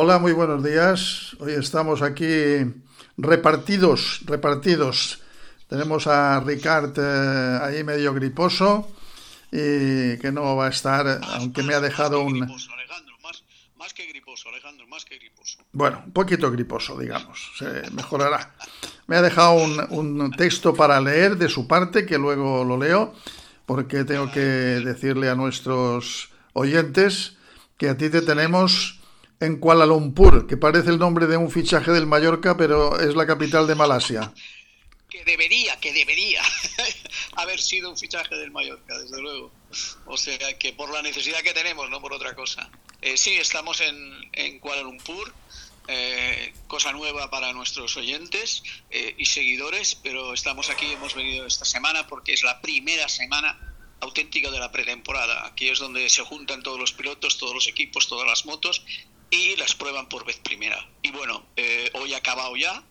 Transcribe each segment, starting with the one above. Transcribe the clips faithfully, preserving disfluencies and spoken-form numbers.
Hola, muy buenos días. Hoy estamos aquí repartidos, repartidos. Tenemos a Ricard eh, ahí medio griposo y que no va a estar, Más, aunque más, me ha dejado más que un... griposo, Alejandro, más, más que griposo, Alejandro, más que griposo. Bueno, un poquito griposo, digamos. Se mejorará. Me ha dejado un, un texto para leer de su parte, que luego lo leo, porque tengo que decirle a nuestros oyentes que a ti te tenemos en Kuala Lumpur, que parece el nombre de un fichaje del Mallorca, pero es la capital de Malasia. Que debería, que debería haber sido un fichaje del Mallorca, desde luego. O sea, que por la necesidad que tenemos, no por otra cosa. Eh, sí, estamos en, en Kuala Lumpur, eh, cosa nueva para nuestros oyentes eh, y seguidores, pero estamos aquí, hemos venido esta semana porque es la primera semana auténtica de la pretemporada. Aquí es donde se juntan todos los pilotos, todos los equipos, todas las motos y las prueban por vez primera. Y bueno, eh, hoy ha acabado ya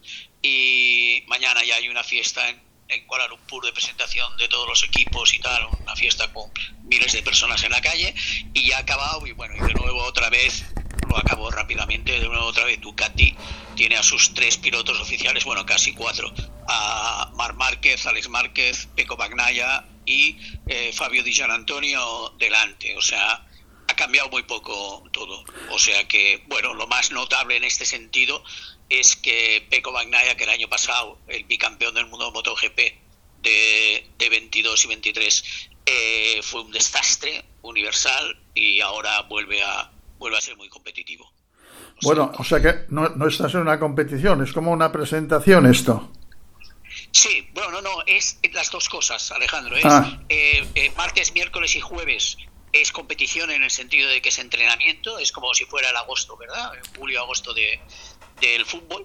y mañana ya hay una fiesta en, en Kuala Lumpur de presentación de todos los equipos y tal, una fiesta con miles de personas en la calle y ya ha acabado y bueno, y de nuevo otra vez, lo acabó rápidamente, de nuevo otra vez Ducati tiene a sus tres pilotos oficiales, bueno, casi cuatro, a Marc Márquez, Alex Márquez, Pecco Bagnaia y eh, Fabio Di Gianantonio delante, o sea, ha cambiado muy poco todo. O sea que, bueno, lo más notable en este sentido es que Pecco Bagnaia, que el año pasado, el bicampeón del mundo de MotoGP de, de veintidós y veintitrés, eh, fue un desastre universal y ahora vuelve a, vuelve a ser muy competitivo. O bueno, sea, o sea que no, no estás en una competición, es como una presentación esto. Sí, bueno, no, no, es las dos cosas, Alejandro. Es ah. eh, eh, martes, miércoles y jueves es competición en el sentido de que es entrenamiento, es como si fuera el agosto, ¿verdad? Julio, agosto de, del fútbol.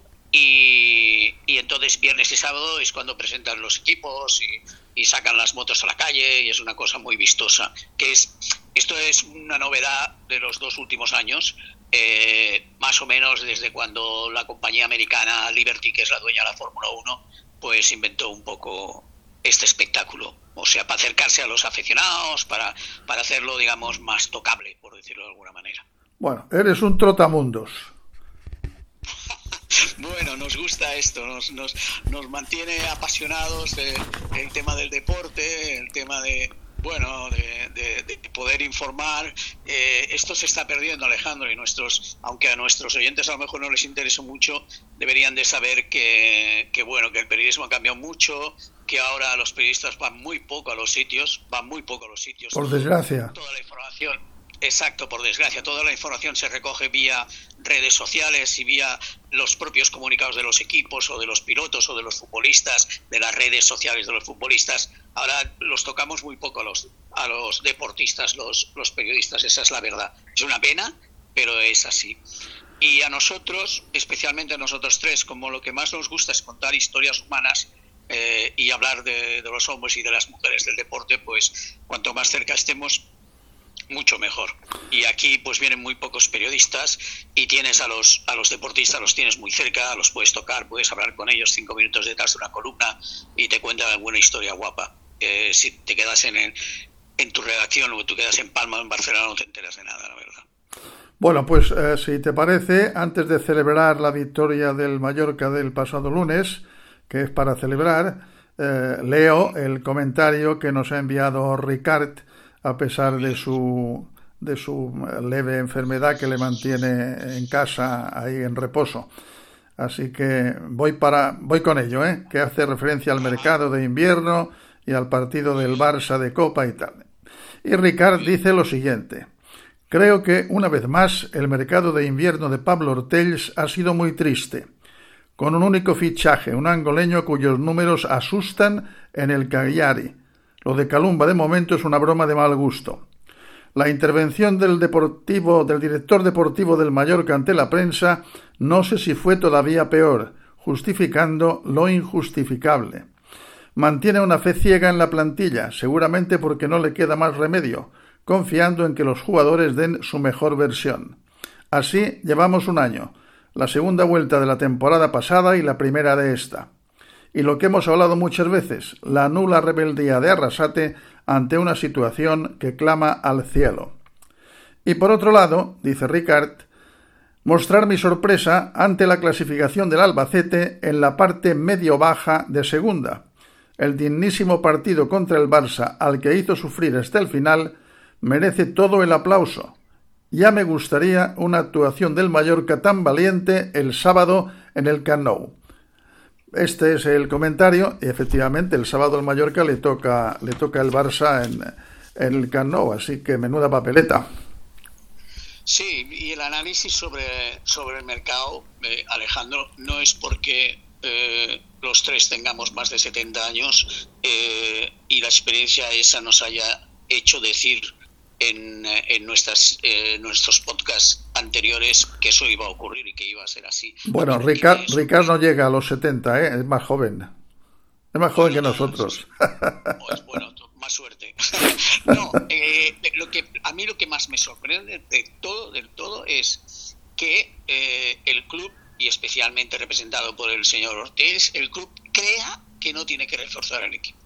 Y, y entonces viernes y sábado es cuando presentan los equipos y, y sacan las motos a la calle y es una cosa muy vistosa. Que es esto es una novedad de los dos últimos años, eh, más o menos desde cuando la compañía americana Liberty, que es la dueña de la Fórmula uno, pues inventó un poco este espectáculo. O sea, para acercarse a los aficionados, para, para hacerlo, digamos, más tocable, por decirlo de alguna manera. Bueno, eres un trotamundos. Bueno, nos gusta esto, nos, nos, nos mantiene apasionados eh, el tema del deporte, el tema de, bueno, de, de, de poder informar. Eh, esto se está perdiendo, Alejandro, y nuestros, aunque a nuestros oyentes a lo mejor no les interesa mucho, deberían de saber que, que bueno, que el periodismo ha cambiado mucho, que ahora los periodistas van muy poco a los sitios, van muy poco a los sitios. Por desgracia. Toda la información, exacto, por desgracia, toda la información se recoge vía redes sociales y vía los propios comunicados de los equipos o de los pilotos o de los futbolistas, de las redes sociales de los futbolistas. Ahora los tocamos muy poco a los, a los deportistas, los, los periodistas, esa es la verdad. Es una pena, pero es así. Y a nosotros, especialmente a nosotros tres, como lo que más nos gusta es contar historias humanas, Eh, y hablar de, de los hombres y de las mujeres del deporte, pues cuanto más cerca estemos, mucho mejor. Y aquí pues vienen muy pocos periodistas y tienes a los a los deportistas, los tienes muy cerca, los puedes tocar, puedes hablar con ellos cinco minutos detrás de una columna y te cuentan alguna historia guapa. Eh, si te quedas en, en, en tu redacción o tú quedas en Palma o en Barcelona no te enteras de nada, la verdad. Bueno, pues eh, si te parece, antes de celebrar la victoria del Mallorca del pasado lunes, que es para celebrar, eh, leo el comentario que nos ha enviado Ricard a pesar de su de su leve enfermedad que le mantiene en casa ahí en reposo. Así que voy para voy con ello, ¿eh? Que hace referencia al mercado de invierno y al partido del Barça de Copa y tal. Y Ricard dice lo siguiente: creo que una vez más el mercado de invierno de Pablo Ortells ha sido muy triste, con un único fichaje, un angoleño cuyos números asustan en el Cagliari. Lo de Calumba de momento es una broma de mal gusto. La intervención del deportivo, del director deportivo del Mallorca ante la prensa, no sé si fue todavía peor, justificando lo injustificable. Mantiene una fe ciega en la plantilla, seguramente porque no le queda más remedio, confiando en que los jugadores den su mejor versión. Así llevamos un año, la segunda vuelta de la temporada pasada y la primera de esta. Y lo que hemos hablado muchas veces, la nula rebeldía de Arrasate ante una situación que clama al cielo. Y por otro lado, dice Ricard, mostrar mi sorpresa ante la clasificación del Albacete en la parte medio-baja de segunda. El dignísimo partido contra el Barça, al que hizo sufrir hasta el final, merece todo el aplauso. Ya me gustaría una actuación del Mallorca tan valiente el sábado en el Camp Nou. Este es el comentario, y efectivamente el sábado al Mallorca le toca, le toca el Barça en, en el Camp Nou, así que menuda papeleta. Sí, y el análisis sobre, sobre el mercado, eh, Alejandro, no es porque eh, los tres tengamos más de setenta años eh, y la experiencia esa nos haya hecho decir en, en nuestras eh, nuestros podcasts anteriores que eso iba a ocurrir y que iba a ser así. Bueno, Ricard, es... Ricard no llega a los setenta, ¿eh? Es más joven. Es más joven bueno, que nosotros. Pues bueno, más suerte. No, eh, lo que a mí lo que más me sorprende de todo, del todo es que eh, el club, y especialmente representado por el señor Ortiz, el club crea que no tiene que reforzar el equipo.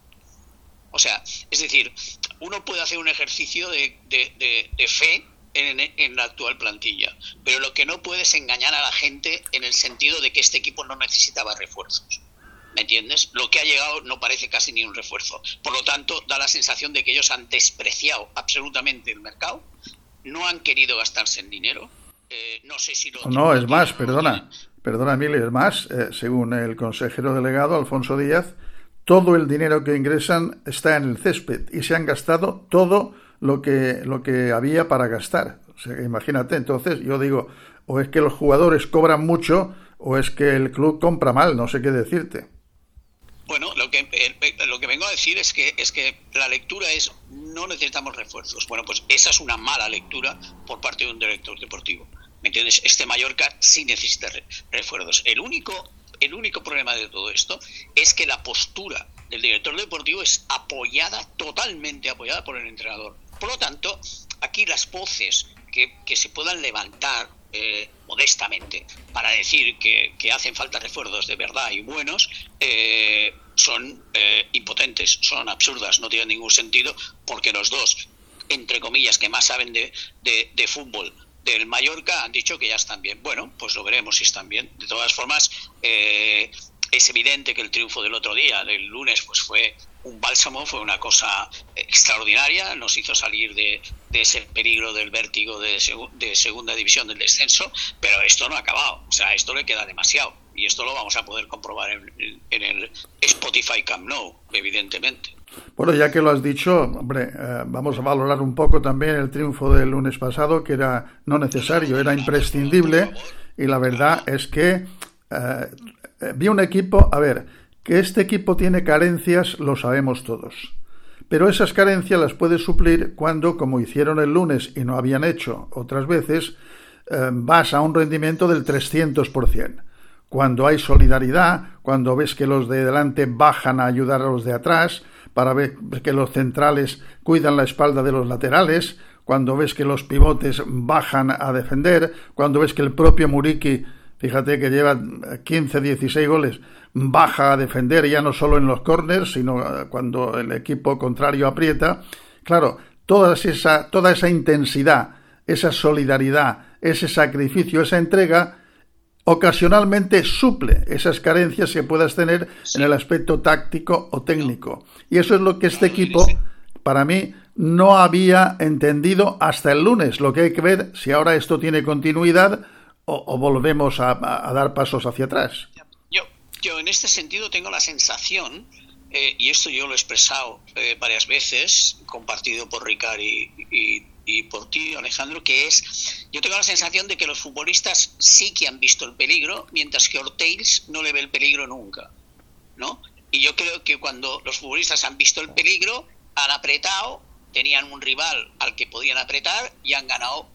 O sea, es decir, uno puede hacer un ejercicio de, de, de, de fe en, en la actual plantilla, pero lo que no puede es engañar a la gente en el sentido de que este equipo no necesitaba refuerzos. ¿Me entiendes? Lo que ha llegado no parece casi ni un refuerzo. Por lo tanto, da la sensación de que ellos han despreciado absolutamente el mercado, no han querido gastarse en dinero. Eh, no sé si lo... No, es más, perdona, perdona Emilio, es más, eh, según el consejero delegado Alfonso Díaz, todo el dinero que ingresan está en el césped y se han gastado todo lo que, lo que había para gastar. O sea, imagínate, entonces yo digo, o es que los jugadores cobran mucho o es que el club compra mal, no sé qué decirte. Bueno, lo que eh, lo que vengo a decir es que es que la lectura es no necesitamos refuerzos. Bueno, pues esa es una mala lectura por parte de un director deportivo. ¿Me entiendes? Este Mallorca sí necesita re- refuerzos. El único el único problema de todo esto es que la postura del director deportivo es apoyada, totalmente apoyada por el entrenador. Por lo tanto, aquí las voces que, que se puedan levantar eh, modestamente para decir que, que hacen falta refuerzos de verdad y buenos eh, son eh, impotentes, son absurdas, no tienen ningún sentido, porque los dos, entre comillas, que más saben de, de, de fútbol del Mallorca han dicho que ya están bien. Bueno, pues lo veremos si están bien. De todas formas, eh, es evidente que el triunfo del otro día, del lunes, pues fue un bálsamo, fue una cosa extraordinaria, nos hizo salir de, de ese peligro del vértigo de, seg- de segunda división del descenso, pero esto no ha acabado, o sea, esto le queda demasiado, y esto lo vamos a poder comprobar en, en el Spotify Camp Nou, evidentemente. Bueno, ya que lo has dicho, hombre, eh, vamos a valorar un poco también el triunfo del lunes pasado, que era no necesario, era imprescindible, y la verdad es que eh, vi un equipo, a ver, que este equipo tiene carencias, lo sabemos todos, pero esas carencias las puedes suplir cuando, como hicieron el lunes y no habían hecho otras veces, eh, vas a un rendimiento del trescientos por ciento. Cuando hay solidaridad, cuando ves que los de delante bajan a ayudar a los de atrás, para ver que los centrales cuidan la espalda de los laterales, cuando ves que los pivotes bajan a defender, cuando ves que el propio Muriqui, fíjate que lleva quince, dieciséis goles, baja a defender ya no solo en los córners, sino cuando el equipo contrario aprieta. Claro, toda esa, toda esa intensidad, esa solidaridad, ese sacrificio, esa entrega, ocasionalmente suple esas carencias que puedas tener en el aspecto táctico o técnico. Y eso es lo que este equipo, para mí, no había entendido hasta el lunes. Lo que hay que ver si ahora esto tiene continuidad o, o volvemos a, a dar pasos hacia atrás. Yo, yo en este sentido tengo la sensación, eh, y esto yo lo he expresado eh, varias veces, compartido por Ricard y, y y por ti, Alejandro, que es, yo tengo la sensación de que los futbolistas sí que han visto el peligro, mientras que Ortiz no le ve el peligro nunca, ¿no? Y yo creo que cuando los futbolistas han visto el peligro, han apretado, tenían un rival al que podían apretar y han ganado,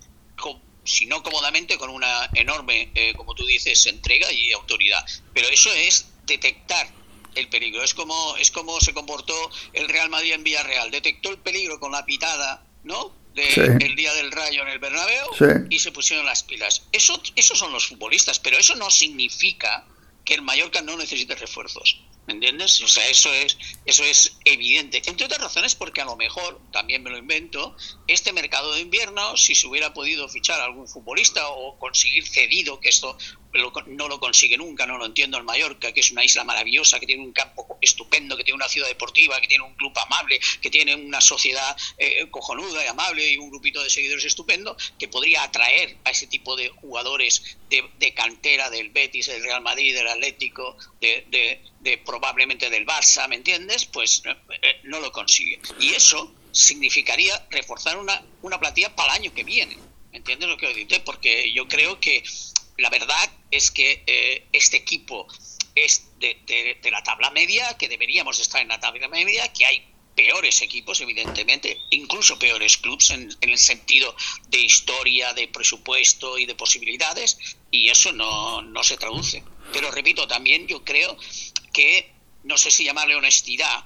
si no cómodamente, con una enorme, eh, como tú dices, entrega y autoridad. Pero eso es detectar el peligro. Es como, es como se comportó el Real Madrid en Villarreal. Detectó el peligro con la pitada, ¿no?, de, sí. el día del Rayo en el Bernabéu, sí. Y se pusieron las pilas. Eso, esos son los futbolistas, pero eso no significa que el Mallorca no necesite refuerzos. ¿Me entiendes? O sea, eso es eso es evidente. Entre otras razones porque a lo mejor, también me lo invento, este mercado de invierno, si se hubiera podido fichar a algún futbolista o conseguir cedido, que esto lo, no lo consigue nunca, no lo entiendo, el Mallorca, que es una isla maravillosa, que tiene un campo estupendo, que tiene una ciudad deportiva, que tiene un club amable, que tiene una sociedad eh, cojonuda y amable y un grupito de seguidores estupendo, que podría atraer a ese tipo de jugadores de, de cantera del Betis, del Real Madrid, del Atlético, de, de, de probablemente del Barça, ¿me entiendes? Pues eh, no lo consigue. Y eso significaría reforzar una, una plantilla para el año que viene. ¿Me entiendes lo que os digo? Porque yo creo que la verdad es que eh, este equipo es de, de, de la tabla media, que deberíamos estar en la tabla media, que hay peores equipos, evidentemente, incluso peores clubes en, en el sentido de historia, de presupuesto y de posibilidades, y eso no, no se traduce. Pero repito, también yo creo que, no sé si llamarle honestidad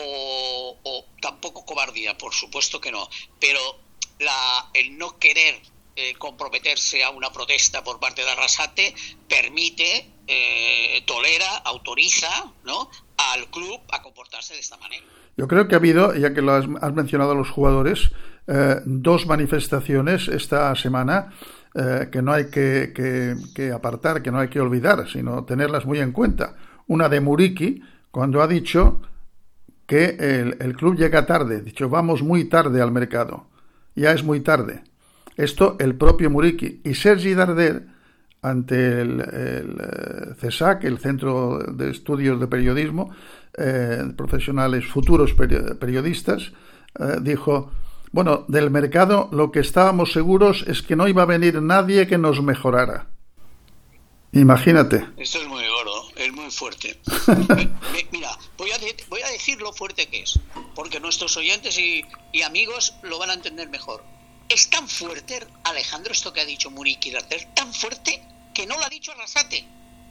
o, o tampoco cobardía, por supuesto que no, pero la, el no querer eh, comprometerse a una protesta por parte de Arrasate permite, eh, tolera, autoriza, ¿no?, al club a comportarse de esta manera. Yo creo que ha habido, ya que lo has, has mencionado a los jugadores, eh, dos manifestaciones esta semana eh, que no hay que, que, que apartar, que no hay que olvidar, sino tenerlas muy en cuenta. Una de Muriqui, cuando ha dicho que el, el club llega tarde, ha dicho vamos muy tarde al mercado, ya es muy tarde. Esto el propio Muriqui. Y Sergi Darder, ante el, el CESAC, el Centro de Estudios de Periodismo, eh, profesionales futuros periodistas, eh, dijo, bueno, del mercado lo que estábamos seguros es que no iba a venir nadie que nos mejorara. Imagínate. Esto es muy gordo, es muy fuerte. Mira, voy a, de, voy a decir lo fuerte que es, porque nuestros oyentes y, y amigos lo van a entender mejor. Es tan fuerte, Alejandro, esto que ha dicho Muriqui Darder, tan fuerte que no lo ha dicho Arrasate.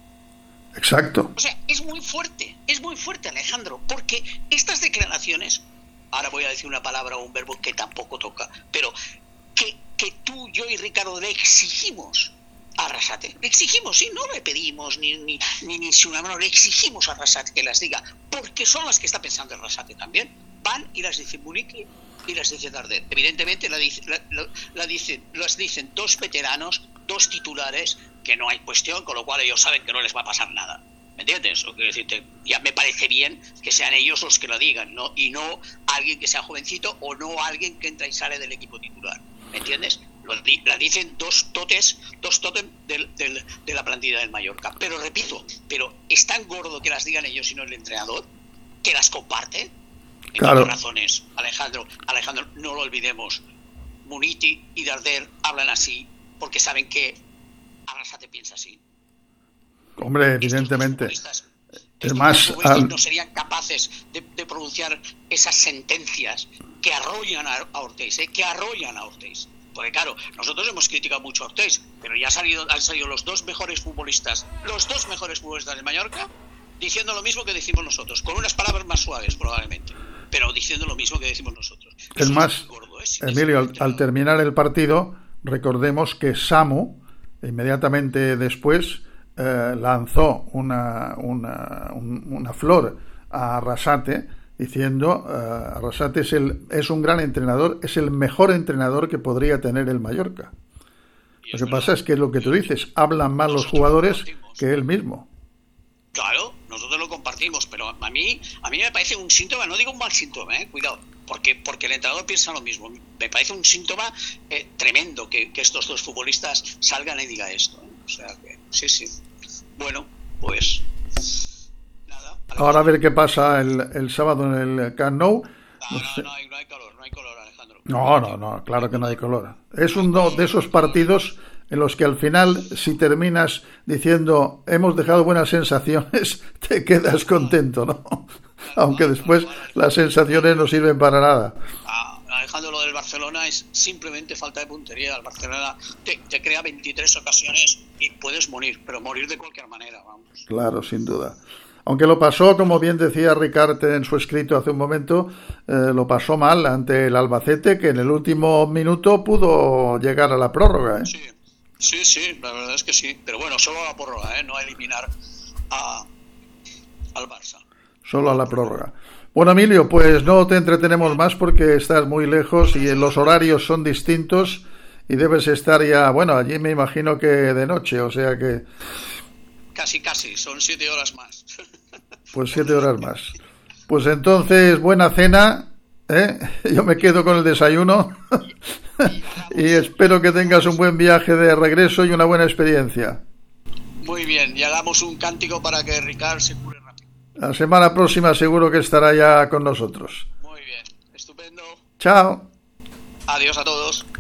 Exacto. O sea, es muy fuerte, es muy fuerte, Alejandro, porque estas declaraciones, ahora voy a decir una palabra o un verbo que tampoco toca, pero que, que tú, yo y Ricardo le exigimos a Arrasate, le exigimos, sí, no le pedimos ni ni ni, ni si una mano, le exigimos a Arrasate que las diga, porque son las que está pensando Arrasate también. Van y las dice Muriqui y las dice Darder. Evidentemente la, la, la, la dicen, las dicen dos veteranos, dos titulares, que no hay cuestión, con lo cual ellos saben que no les va a pasar nada. ¿Me entiendes? O quiero decirte, ya me parece bien que sean ellos los que lo digan, ¿no? Y no alguien que sea jovencito o no alguien que entra y sale del equipo titular. ¿Me entiendes? Lo, la dicen dos totes, dos totem del, del, de la plantilla del Mallorca. Pero repito, pero es tan gordo que las digan ellos y no el entrenador, que las comparte. Claro. Por razones, Alejandro, Alejandro, no lo olvidemos. Muriqui y Darder hablan así porque saben que Arrasate piensa así. Hombre, evidentemente. Estos es más, al... no serían capaces de, de pronunciar esas sentencias que arrollan a, a Ortiz, ¿eh? que arrollan a Ortiz. Porque claro, nosotros hemos criticado mucho a Ortiz, pero ya han salido, han salido los dos mejores futbolistas, los dos mejores futbolistas de Mallorca, diciendo lo mismo que decimos nosotros, con unas palabras más suaves probablemente, pero diciendo lo mismo que decimos nosotros. Es más, es gordo, ¿eh? Emilio, al, al terminar el partido, recordemos que Samu, inmediatamente después, eh, lanzó una, una, un, una flor a Arrasate, diciendo, uh, Arrasate es, el, es un gran entrenador, es el mejor entrenador que podría tener el Mallorca. Lo que pasa es que lo que tú dices, hablan más los jugadores que él mismo. Claro, nosotros lo compartimos, pero a mí a mí me parece un síntoma, no digo un mal síntoma, eh, cuidado, porque porque el entrenador piensa lo mismo. Me parece un síntoma eh, tremendo que, que estos dos futbolistas salgan y digan esto. ¿eh? O sea que, sí, sí. Bueno, pues nada. Ahora a ver qué pasa el, el sábado en el Camp Nou. No, no, no, hay, no hay color, no hay color, Alejandro. No, no, no, claro que no hay color. Es uno de esos partidos en los que al final, si terminas diciendo hemos dejado buenas sensaciones, te quedas contento, ¿no? Aunque después las sensaciones no sirven para nada. Ah, Alejandro, lo del Barcelona es simplemente falta de puntería. El Barcelona te, te crea veintitrés ocasiones y puedes morir, pero morir de cualquier manera, vamos. Claro, sin duda. Aunque lo pasó, como bien decía Ricard en su escrito hace un momento, eh, lo pasó mal ante el Albacete, que en el último minuto pudo llegar a la prórroga, ¿eh? Sí. Sí, sí, la verdad es que sí. Pero bueno, solo la prórroga, ¿eh? No a eliminar a, al Barça. solo a la prórroga. Bueno, Emilio, pues no te entretenemos más porque estás muy lejos y los horarios son distintos y debes estar ya, bueno, allí me imagino que de noche, o sea que... Casi, casi, son siete horas más. Pues siete horas más. Pues entonces, buena cena, ¿eh? Yo me quedo con el desayuno y espero que tengas un buen viaje de regreso y una buena experiencia. Muy bien, y hagamos un cántico para que Ricard se cure rápido. La semana próxima seguro que estará ya con nosotros. Muy bien, estupendo. Chao. Adiós a todos.